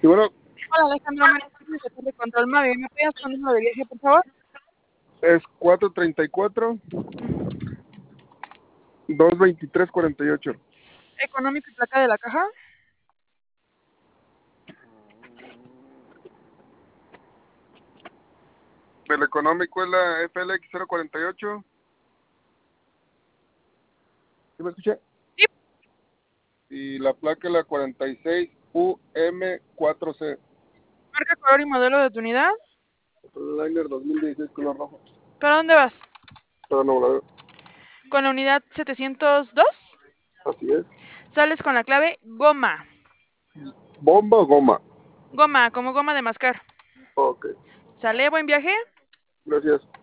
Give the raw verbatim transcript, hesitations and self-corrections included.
Sí, bueno, Hola Alejandro, María de Control Mave. ¿Me apoyas con el número de viaje, por favor? es cuatro treinta y cuatro, dos veintitrés, cuarenta y ocho. Económico y placa de la caja. El económico es la F L X cero cuarenta y ocho. ¿Sí me escuché? Sí. Y la placa es la cuarenta y seis U M cuatro C. Marca, color y modelo de tu unidad. Liner dos mil dieciséis color rojo. ¿Para dónde vas? Pero no la veo. Con la unidad setecientos dos. Así es. Sales con la clave goma. ¿Bomba o goma? Goma, como goma de mascar. Ok. ¿Sale? Buen viaje. Gracias.